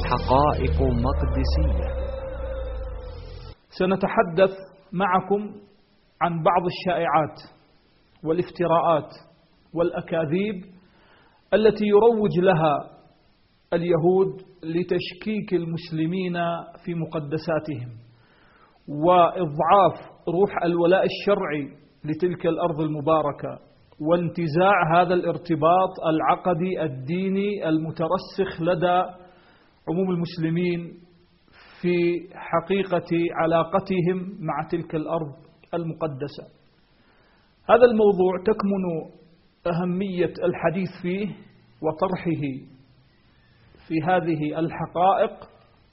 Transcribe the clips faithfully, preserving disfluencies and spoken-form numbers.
حقائق مقدسية. سنتحدث معكم عن بعض الشائعات والافتراءات والأكاذيب التي يروج لها اليهود لتشكيك المسلمين في مقدساتهم وإضعاف روح الولاء الشرعي لتلك الأرض المباركة وانتزاع هذا الارتباط العقدي الديني المترسخ لدى عموم المسلمين في حقيقة علاقتهم مع تلك الأرض المقدسة. هذا الموضوع تكمن أهمية الحديث فيه وطرحه في هذه الحقائق،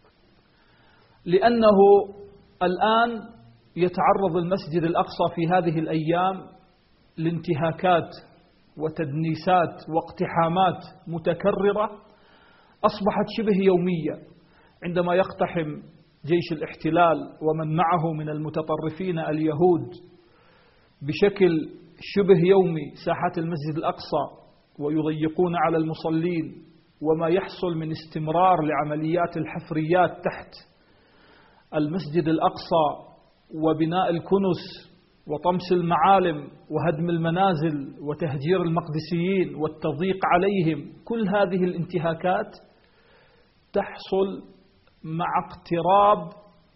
لأنه الآن يتعرض المسجد الأقصى في هذه الأيام لانتهاكات وتدنيسات واقتحامات متكررة أصبحت شبه يومية، عندما يقتحم جيش الاحتلال ومن معه من المتطرفين اليهود بشكل شبه يومي ساحات المسجد الأقصى ويضيقون على المصلين، وما يحصل من استمرار لعمليات الحفريات تحت المسجد الأقصى وبناء الكنس وطمس المعالم وهدم المنازل وتهجير المقدسيين والتضييق عليهم. كل هذه الانتهاكات تحصل مع اقتراب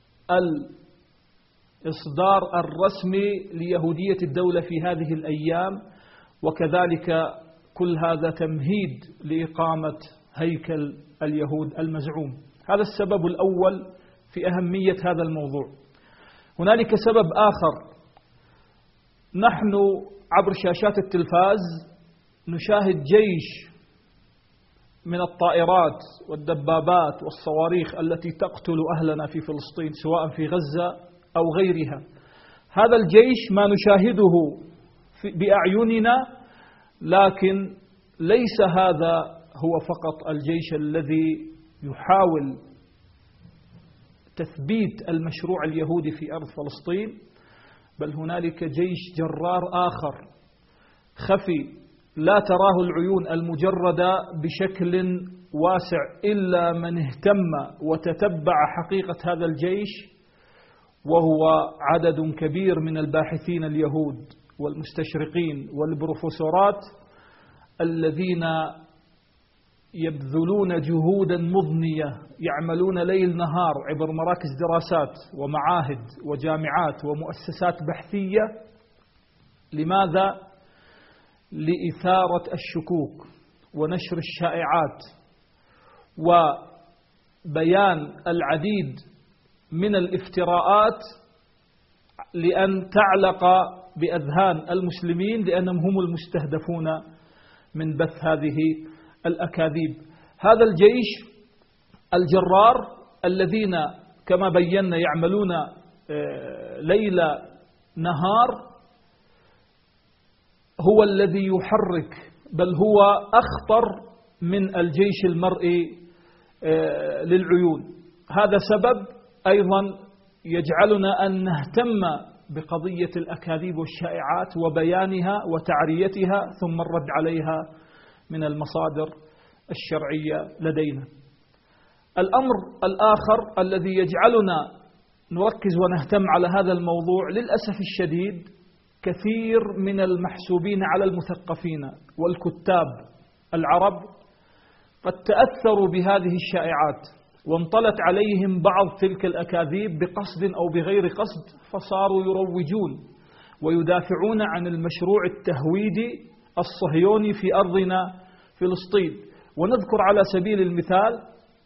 الإصدار الرسمي ليهودية الدولة في هذه الأيام، وكذلك كل هذا تمهيد لإقامة هيكل اليهود المزعوم. هذا السبب الأول في أهمية هذا الموضوع. هنالك سبب آخر، نحن عبر شاشات التلفاز نشاهد جيش من الطائرات والدبابات والصواريخ التي تقتل أهلنا في فلسطين سواء في غزة أو غيرها. هذا الجيش ما نشاهده بأعيننا، لكن ليس هذا هو فقط الجيش الذي يحاول تثبيت المشروع اليهودي في أرض فلسطين، بل هنالك جيش جرار آخر خفي لا تراه العيون المجردة بشكل واسع إلا من اهتم وتتبع حقيقة هذا الجيش، وهو عدد كبير من الباحثين اليهود والمستشرقين والبروفيسورات الذين يبذلون جهودا مضنية، يعملون ليل نهار عبر مراكز دراسات ومعاهد وجامعات ومؤسسات بحثية. لماذا؟ لإثارة الشكوك ونشر الشائعات وبيان العديد من الافتراءات لأن تعلق بأذهان المسلمين، لأنهم هم المستهدفون من بث هذه الأكاذيب. هذا الجيش الجرار الذين كما بينا يعملون ليل نهار هو الذي يحرك، بل هو أخطر من الجيش المرئي للعيون. هذا سبب أيضا يجعلنا أن نهتم بقضية الأكاذيب والشائعات وبيانها وتعريتها ثم الرد عليها من المصادر الشرعية لدينا. الأمر الآخر الذي يجعلنا نركز ونهتم على هذا الموضوع، للأسف الشديد كثير من المحسوبين على المثقفين والكتاب العرب قد تأثروا بهذه الشائعات وانطلت عليهم بعض تلك الأكاذيب بقصد أو بغير قصد، فصاروا يروجون ويدافعون عن المشروع التهويدي الصهيوني في أرضنا فلسطين. ونذكر على سبيل المثال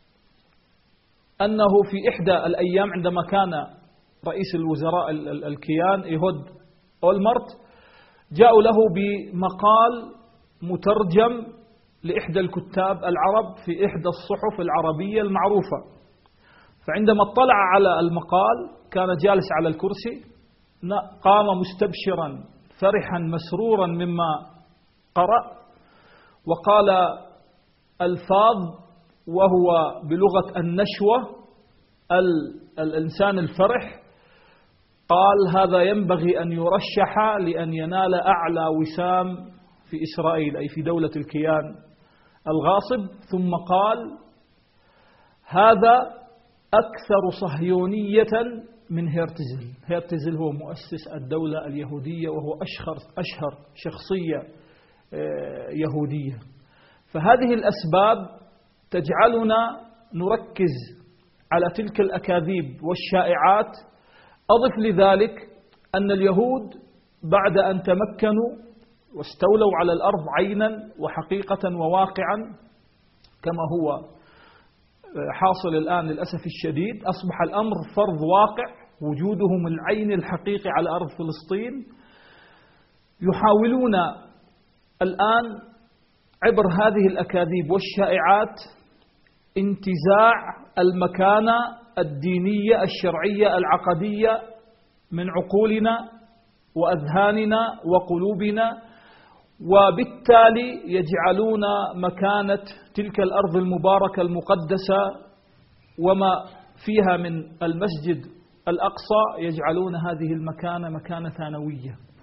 أنه في إحدى الأيام عندما كان رئيس الوزراء الكيان إيهود أولمرت جاءوا له بمقال مترجم لإحدى الكتاب العرب في إحدى الصحف العربية المعروفة، فعندما اطلع على المقال كان جالس على الكرسي، قام مستبشرا فرحا مسرورا مما قرأ، وقال ألفاظ وهو بلغة النشوة الإنسان الفرح، قال هذا ينبغي أن يرشح لأن ينال أعلى وسام في إسرائيل، أي في دولة الكيان الغاصب. ثم قال هذا أكثر صهيونية من هرتزل. هرتزل هو مؤسس الدولة اليهودية وهو أشهر أشهر شخصية يهودية. فهذه الأسباب تجعلنا نركز على تلك الأكاذيب والشائعات. أضف لذلك أن اليهود بعد أن تمكنوا واستولوا على الأرض عينا وحقيقة وواقعا كما هو حاصل الآن للأسف الشديد، أصبح الأمر فرض واقع وجودهم العين الحقيقي على أرض فلسطين. يحاولون الآن عبر هذه الأكاذيب والشائعات انتزاع المكانة الدينية الشرعية العقدية من عقولنا وأذهاننا وقلوبنا، وبالتالي يجعلون مكانة تلك الأرض المباركة المقدسة وما فيها من المسجد الأقصى يجعلون هذه المكانة مكانة ثانوية.